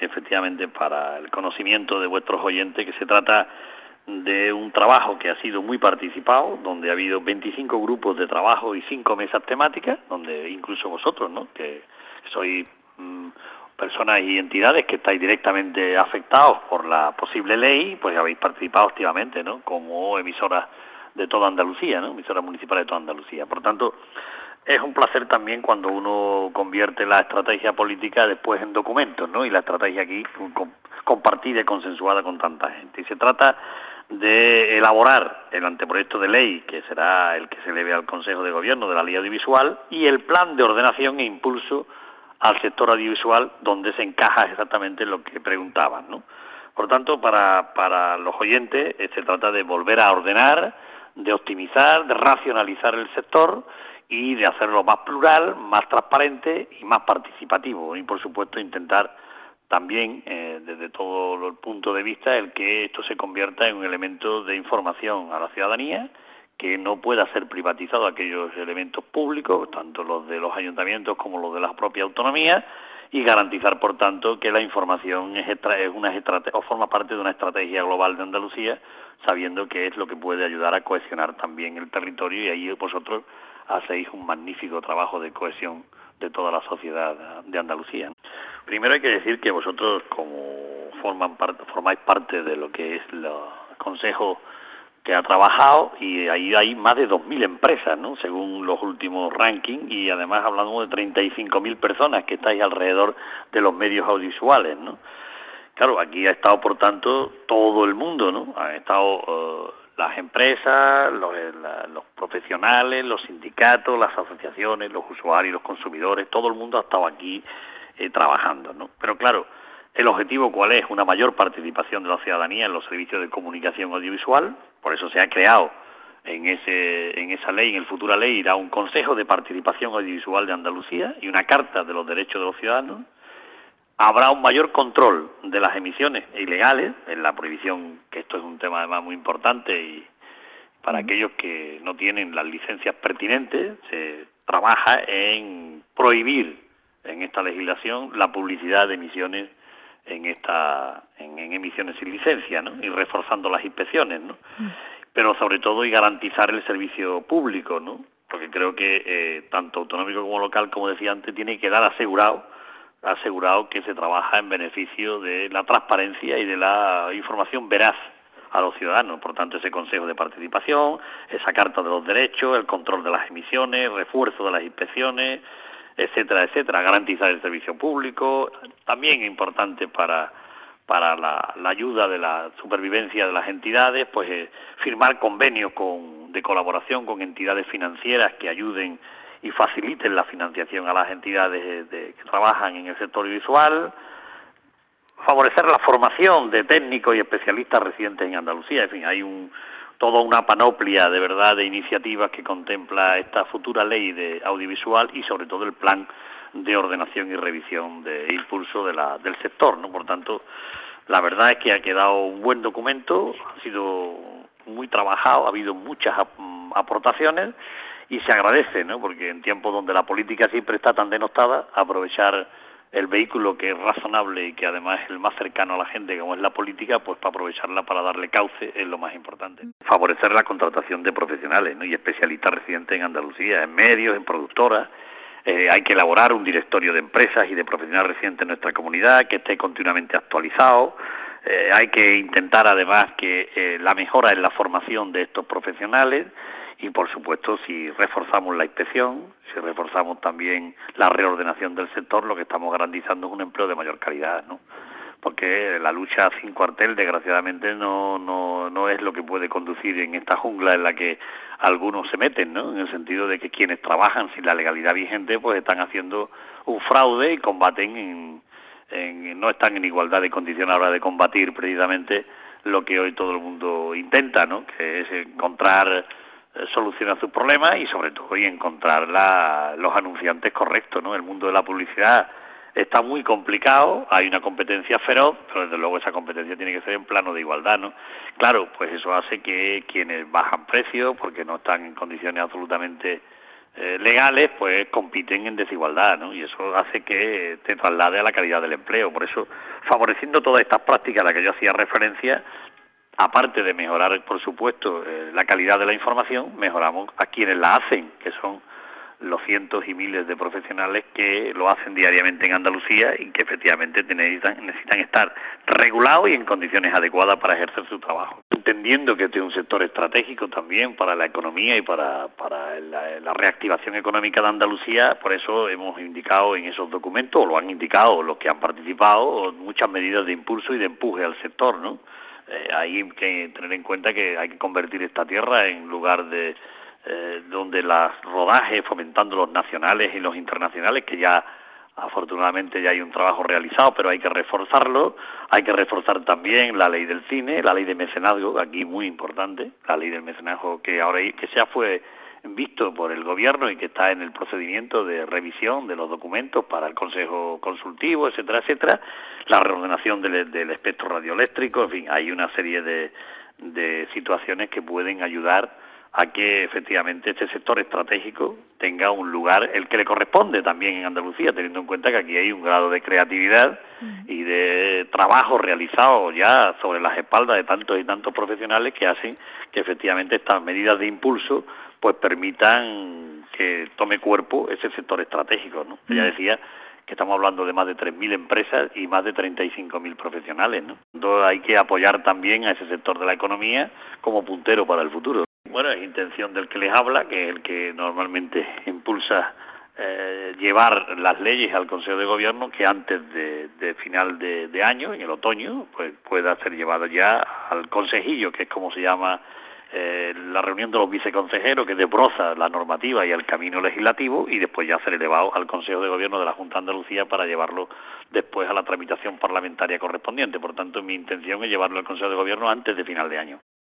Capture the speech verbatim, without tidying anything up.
efectivamente, para el conocimiento de vuestros oyentes, que se trata de un trabajo que ha sido muy participado, donde ha habido veinticinco grupos de trabajo y cinco mesas temáticas, donde incluso vosotros, ¿no?, que sois mmm, personas y entidades que estáis directamente afectados por la posible ley, pues habéis participado activamente, ¿no?, como emisoras de toda Andalucía, ¿no?, emisoras municipales de toda Andalucía. Por tanto, es un placer también cuando uno convierte la estrategia política después en documentos, ¿no?, y la estrategia aquí compartida y consensuada con tanta gente. Y se trata de elaborar el anteproyecto de ley, que será el que se eleve al Consejo de Gobierno de la Ley Audiovisual, y el plan de ordenación e impulso al sector audiovisual, donde se encaja exactamente lo que preguntaban, ¿no? Por tanto, para, para los oyentes, eh, se trata de volver a ordenar, de optimizar, de racionalizar el sector y de hacerlo más plural, más transparente y más participativo. Y, por supuesto, intentar también, eh, desde todo el punto de vista, el que esto se convierta en un elemento de información a la ciudadanía, que no pueda ser privatizado aquellos elementos públicos, tanto los de los ayuntamientos como los de las propias autonomías, y garantizar, por tanto, que la información es, extra, es una estrategia, o forma parte de una estrategia global de Andalucía, sabiendo que es lo que puede ayudar a cohesionar también el territorio, y ahí vosotros hacéis un magnífico trabajo de cohesión de toda la sociedad de Andalucía. Primero hay que decir que vosotros, como forman parte, formáis parte de lo que es el Consejo que ha trabajado, y ahí hay más de dos mil empresas, ¿no?, según los últimos rankings, y además hablamos de treinta y cinco mil personas que estáis alrededor de los medios audiovisuales, ¿no? Claro, aquí ha estado, por tanto, todo el mundo, ¿no? Han estado uh, las empresas, los, la, los profesionales, los sindicatos, las asociaciones, los usuarios, los consumidores, todo el mundo ha estado aquí eh, trabajando, ¿no? Pero claro, ¿el objetivo cuál es? Una mayor participación de la ciudadanía en los servicios de comunicación audiovisual. Por eso se ha creado en ese en esa ley, en el futura ley, irá un Consejo de Participación Audiovisual de Andalucía y una Carta de los Derechos de los Ciudadanos. Habrá un mayor control de las emisiones ilegales, en la prohibición, que esto es un tema además muy importante, y para aquellos que no tienen las licencias pertinentes, se trabaja en prohibir en esta legislación la publicidad de emisiones en esta en, en emisiones sin licencia, ¿no?, y reforzando las inspecciones, ¿no? Mm. Pero sobre todo y garantizar el servicio público, ¿no?, porque creo que eh, tanto autonómico como local, como decía antes, tiene que dar asegurado asegurado que se trabaja en beneficio de la transparencia y de la información veraz a los ciudadanos. Por tanto, ese Consejo de Participación, esa Carta de los Derechos, el control de las emisiones, refuerzo de las inspecciones, etcétera, etcétera, garantizar el servicio público, también importante para para la, la ayuda de la supervivencia de las entidades, pues eh, firmar convenios con, de colaboración con entidades financieras que ayuden y faciliten la financiación a las entidades de, de, que trabajan en el sector audiovisual, favorecer la formación de técnicos y especialistas residentes en Andalucía. En fin, hay un toda una panoplia de verdad de iniciativas que contempla esta futura ley de audiovisual y sobre todo el plan de ordenación y revisión de impulso de la, del sector, ¿no? Por tanto, la verdad es que ha quedado un buen documento, ha sido muy trabajado, ha habido muchas aportaciones y se agradece, ¿no?, porque en tiempos donde la política siempre está tan denostada, aprovechar el vehículo que es razonable y que además es el más cercano a la gente, como es la política, pues para aprovecharla para darle cauce es lo más importante. Favorecer la contratación de profesionales, ¿no?, y especialistas residentes en Andalucía, en medios, en productoras. Eh, hay que elaborar un directorio de empresas y de profesionales residentes en nuestra comunidad que esté continuamente actualizado. Eh, hay que intentar además que eh, la mejora en la formación de estos profesionales. Y, por supuesto, si reforzamos la inspección, si reforzamos también la reordenación del sector, lo que estamos garantizando es un empleo de mayor calidad, ¿no? Porque la lucha sin cuartel, desgraciadamente, no no no es lo que puede conducir en esta jungla en la que algunos se meten, ¿no? En el sentido de que quienes trabajan sin la legalidad vigente, pues están haciendo un fraude y combaten, en, en, no están en igualdad de condiciones a la hora de combatir precisamente lo que hoy todo el mundo intenta, ¿no? Que es encontrar solucionar sus problemas y sobre todo y encontrar la, los anunciantes correctos, ¿no? El mundo de la publicidad está muy complicado, hay una competencia feroz, pero desde luego esa competencia tiene que ser en plano de igualdad, ¿no? Claro, pues eso hace que quienes bajan precios porque no están en condiciones absolutamente eh, legales, pues compiten en desigualdad, ¿no? Y eso hace que te traslade a la calidad del empleo. Por eso, favoreciendo todas estas prácticas a las que yo hacía referencia, aparte de mejorar, por supuesto, eh, la calidad de la información, mejoramos a quienes la hacen, que son los cientos y miles de profesionales que lo hacen diariamente en Andalucía y que efectivamente necesitan, necesitan estar regulados y en condiciones adecuadas para ejercer su trabajo. Entendiendo que este es un sector estratégico también para la economía y para, para la, la reactivación económica de Andalucía, por eso hemos indicado en esos documentos, o lo han indicado los que han participado, muchas medidas de impulso y de empuje al sector, ¿no? Eh, hay que tener en cuenta que hay que convertir esta tierra en lugar de eh, donde los rodajes, fomentando los nacionales y los internacionales, que ya afortunadamente ya hay un trabajo realizado, pero hay que reforzarlo. Hay que reforzar también la ley del cine, la ley de mecenazgo, aquí muy importante, la ley del mecenazgo que ahora que ya fue visto por el gobierno y que está en el procedimiento de revisión de los documentos para el Consejo Consultivo, etcétera, etcétera, la reordenación del, del espectro radioeléctrico, en fin, hay una serie de, de situaciones que pueden ayudar a que efectivamente este sector estratégico tenga un lugar, el que le corresponde también en Andalucía, teniendo en cuenta que aquí hay un grado de creatividad y de trabajo realizado ya sobre las espaldas de tantos y tantos profesionales que hacen que efectivamente estas medidas de impulso pues permitan que tome cuerpo ese sector estratégico, ¿no? Ella decía que estamos hablando de más de tres mil empresas y más de treinta y cinco mil profesionales, ¿no? Entonces hay que apoyar también a ese sector de la economía como puntero para el futuro. Bueno, es intención del que les habla, que es el que normalmente impulsa eh, llevar las leyes al Consejo de Gobierno, que antes de, de final de, de año, en el otoño, pues pueda ser llevado ya al consejillo, que es como se llama eh, la reunión de los viceconsejeros, que desbroza la normativa y el camino legislativo, y después ya ser elevado al Consejo de Gobierno de la Junta de Andalucía para llevarlo después a la tramitación parlamentaria correspondiente. Por tanto, mi intención es llevarlo al Consejo de Gobierno antes de final de año.